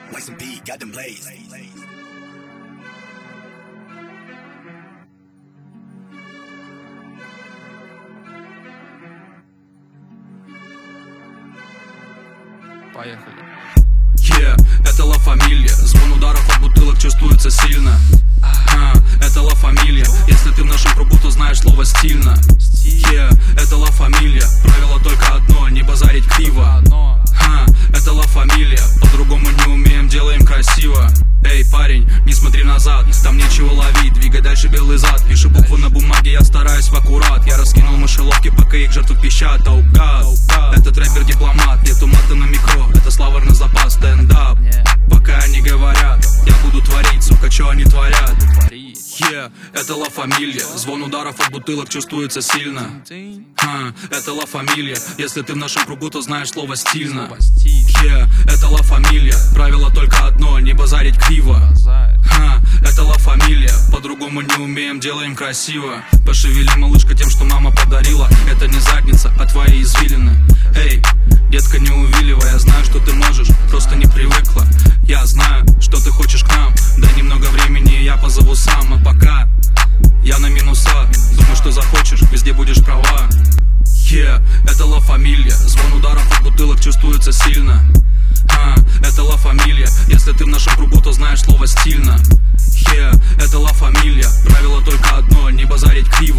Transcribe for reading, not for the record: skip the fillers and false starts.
YCB got them blazed. Поехали. Это Ла Фамилия. Звон ударов от бутылок чувствуется сильно. Это Ла Фамилия. Если ты в нашем кругу, то знаешь слово стильно. Это Ла Фамилия. Правило только одно: не базарить криво. Это Ла Фамилия. По-другому не умеем, делаем красиво. Эй, парень, не смотри назад, там нечего ловить. Двигай дальше белый зад. Пиши буквы на бумаге, я стараюсь в аккурат. Я раскинул мышеловки, пока их жертвы пищат. Этот рэпер дипломат, нету мата на микро. Это словарный запас, стендап. Пока они говорят, я буду творить, сука, чё они творят? Это Ла Фамилия. Звон ударов от бутылок чувствуется сильно. Это Ла Фамилия. Если ты в нашем кругу, то знаешь слово стильно. Это Ла Фамилия. Правило только одно: не базарить криво. Это Ла Фамилия. По-другому не умеем, делаем красиво. Пошевели, малышка, тем, что мама подарила. Это не задница, а твои извилины. Эй, детка, не увиливай. Я знаю, что ты можешь, просто не привыкла. Я знаю, что ты хочешь к нам. Дай немного времени, я позову сам. А пока я на минусах. Думаю, что захочешь, везде будешь права. Это Ла Фамилия. Звон ударов от бутылок чувствуется сильно. Это Ла Фамилия. Если ты в нашем кругу, то знаешь слово стильно. Это Ла Фамилия. Правило только одно: не базарить криво.